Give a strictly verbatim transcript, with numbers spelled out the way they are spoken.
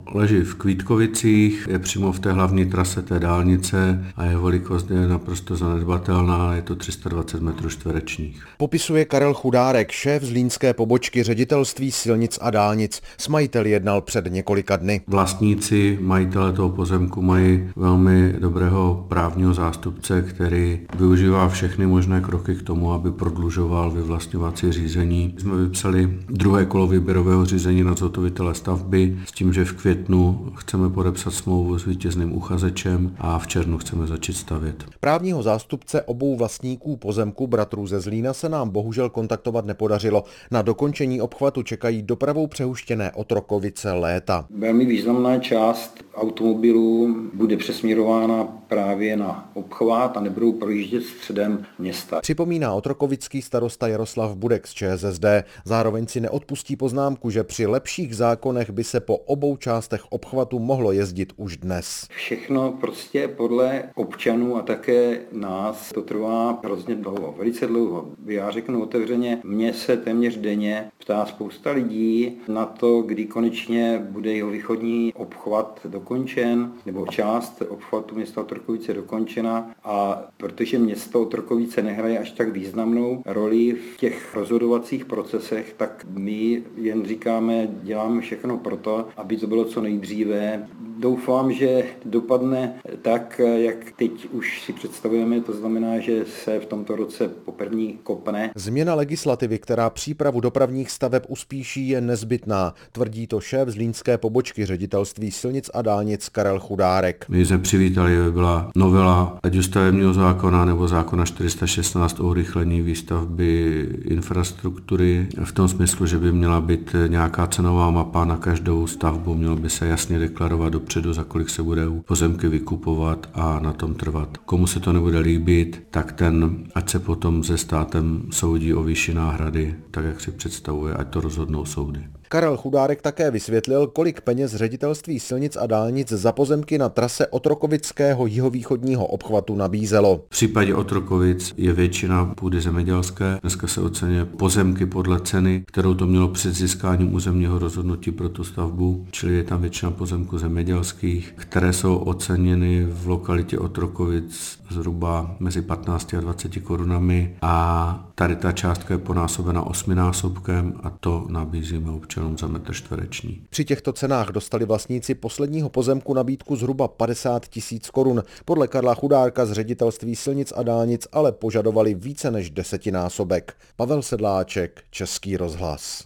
Leží v Kvítkovicích, je přímo v té hlavní trase té dálnice a jeho velikost je naprosto zanedbatelná, je to tři sta dvacet metrů čtverečních. Popisuje Karel Chudárek, šéf zlínské pobočky Ředitelství silnic a dálnic. S majiteli jednal před několika dny. Vlastníci, majitele toho pozemku mají velmi dobrého právního zástupce, který využívá všechny možné kroky k tomu, aby prodlužoval vyvlastňovací řízení. Jsme vypsali druhé kolo výběrového řízení na zhotovitele stavby s tím, že v květnu chceme podepsat smlouvu s vítězným uchazečem a v červnu chceme začít stavět. Právního zástupce obou vlastníků pozemku bratrů ze Zlína se nám bohužel kontaktovat nepodařilo. Na dokončení obchvatu čekají dopravou přehuštěné Otrokovice léta. Velmi významná část automobilů bude přesměrována právě na obchvat a nebudou projíždět středem města. Připomíná otrokovický starosta Jaroslav Budek z ČSSD. Zároveň si neodpustí poznámku, že při lepších zákonech by se po obou částech obchvatu mohlo jezdit už dnes. Všechno prostě podle občanů a také nás to trvá hrozně dlouho, velice dlouho. Já řeknu otevřeně, mě se téměř denně ptá spousta lidí na to, kdy konečně bude jeho východní obchvat dokončen, nebo část obchvatu města Otrokovice dokončena, a protože město Otrokovice nehraje až tak významnou roli v těch rozhodovacích procesech, tak my jen říkáme, děláme všechno pro to, aby to bylo co nejdříve. Doufám, že dopadne tak, jak teď už si představujeme, to znamená, že se v tomto roce poprvní kopne. Změna legislativy, která přípravu dopravních staveb uspíší, je nezbytná, tvrdí to šéf zlínské pobočky Ředitelství silnic a dálnic Karel Chudárek. My jsme přivítali, aby byla novela ať už stavebního zákona nebo zákona čtyři sta šestnáct o urychlení výstavby infrastruktury v tom smyslu, že by měla být nějaká cenová mapa na každou stavbu, mělo by se jasně deklarovat dopředu, za kolik se bude pozemky vykupovat a na tom trvat. Komu se to nebude líbit, tak ten, ať se potom se státem soudí o výši náhrady, tak jak si představuje, ať to rozhodnou soudy. Karel Chudárek také vysvětlil, kolik peněz Ředitelství silnic a dálnic za pozemky na trase Otrokovického jihovýchodního obchvatu nabízelo. V případě Otrokovic je většina půdy zemědělské. Dneska se oceňuje pozemky podle ceny, kterou to mělo před získáním územního rozhodnutí pro tu stavbu, čili je tam většina pozemků zemědělských, které jsou oceněny v lokalitě Otrokovic zhruba mezi patnácti a dvaceti korunami, a tady ta částka je ponásobena osminásobkem a to nabízíme občanům za metr čtvereční. Při těchto cenách dostali vlastníci posledního pozemku nabídku zhruba padesát tisíc korun. Podle Karla Chudárka z Ředitelství silnic a dálnic ale požadovali více než desetinásobek. Pavel Sedláček, Český rozhlas.